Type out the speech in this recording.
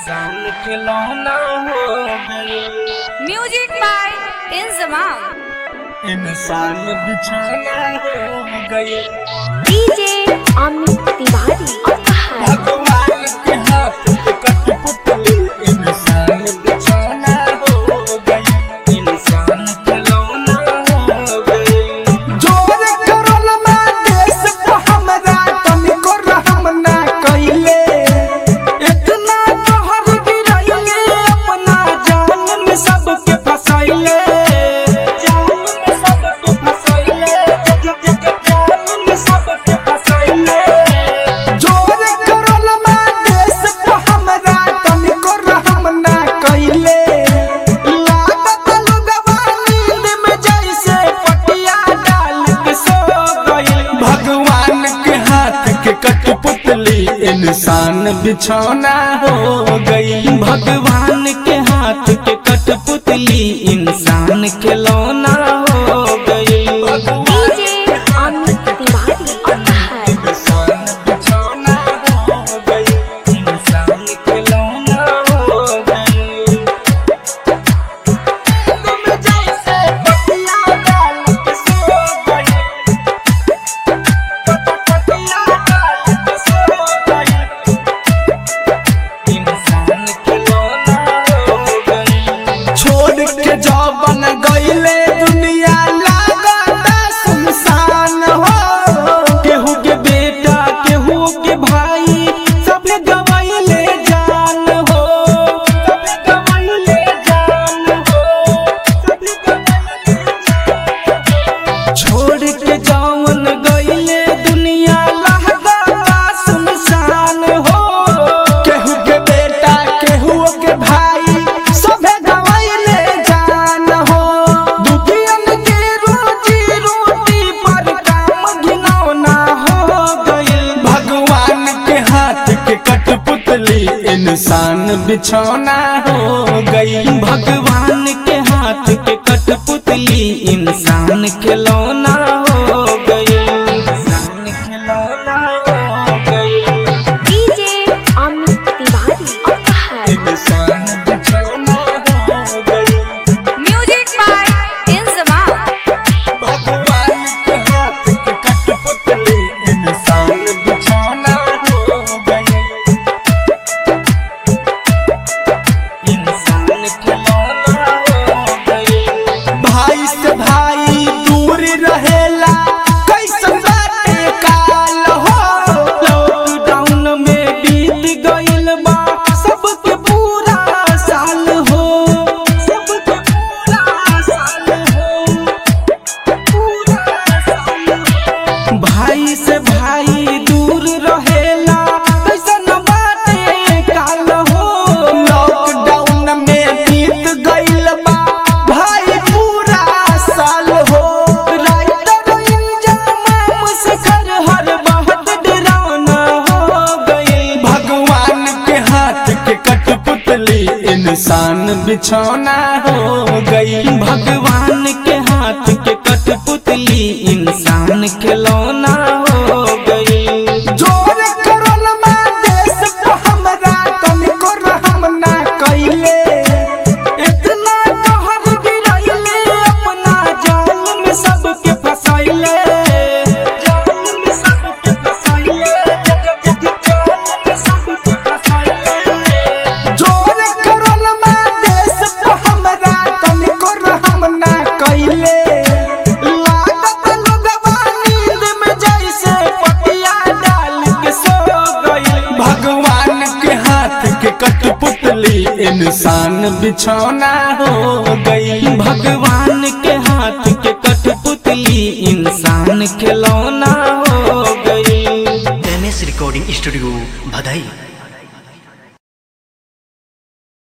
इंसान खिलौना हो गए। Music by Inzamam. इंसान बिछौना हो गए। डीजे अमित तिवारी भगवान के हाथ पे कठपुतली इंसान बिछौना हो गए। इंसान खिलौना हो गए। जोर करल में देश को हमरा तनिको रहम ना कइले। इतना कहर गिरइले अपना जान में सबके फसैले। जोर करल में देश को हमरा तनिको रहम ना कइले। लागत लुगवा नींद में जैसे पटिया डाल के सो गइल। भगवान के हाथ के कठपुतली इंसान बिछौना हो गई। भगवान के हाथ के कठपुतली इंसान खिलौना हो गई। डीजे अमित तिवारी इंसान बिछौना हो गई। इंसान खिलौना हो गई। तुम जैसे पटिया डाल के सो गई। पटिया डाल के सो गई। इंसान खिलौना हो गई। छोड़ के जौबन गइले दुनिया लागता सुनसान हो। केहू के बेटा केहू के भाई सबे गवाइले जान हो। सबे गवाइले जान हो। सबे गवाइले जान हो। छोड़ के जौन गइले दुनिया लागता सुनसान हो। केहू के बेटा केहू के भाई सभे गवाइले जान हो। दुखियन के रोजी रोटी पर काम घिनौना हो गइल। भगवान के हाथ के कठपुतली इंसान बिछौना हो गई। भगवान के हाथ के कठपुतली इंसान खिलौना हो गई। इंसान खिलौना हो गई। डीजे अमित तिवारी इंसान बिछौना हो गई। Music by Inzamam. भगवान के हाथ के कठपुतली इंसान बिछौना हो गई। इंसान खिलौना हो गई। भाई से भाई दूर रहेला कैसन बाटे काल हो। लॉकडाउन में बीत गइल बा सबके पूरा साल हो। सबके पूरा साल हो। पूरा साल हो। भाई से भाई दूर रहेला कैसन बाटे काल हो। लॉकडाउन में बीत गइल बा भाई पूरा साल हो। राइटर इंजमाम से घर हर बहुत डरावना हो गई। भगवान के हाथ के कठपुतली इंसान बिछौना हो गई। भगवान के हाथ के कठपुतली इंसान खिलौना हो गई। जोर करल में देश को हमरा तनिको रहम ना कइले। इतना कहर गिरइले अपना जाल में सबके फसैले। जाल में सबके फसैले। जाल में सबके फसैले। जोर करल में देश को हमरा तनिको रहम ना कइले। लागत लुगवा नींद में जैसे पटिया डाल के सो गइल। भगवान के हाथ के कठपुतली इंसान बिछौना हो गई। भगवान के हाथ के कठपुतली इंसान खिलौना हो गई। MS recording studio Bhadai.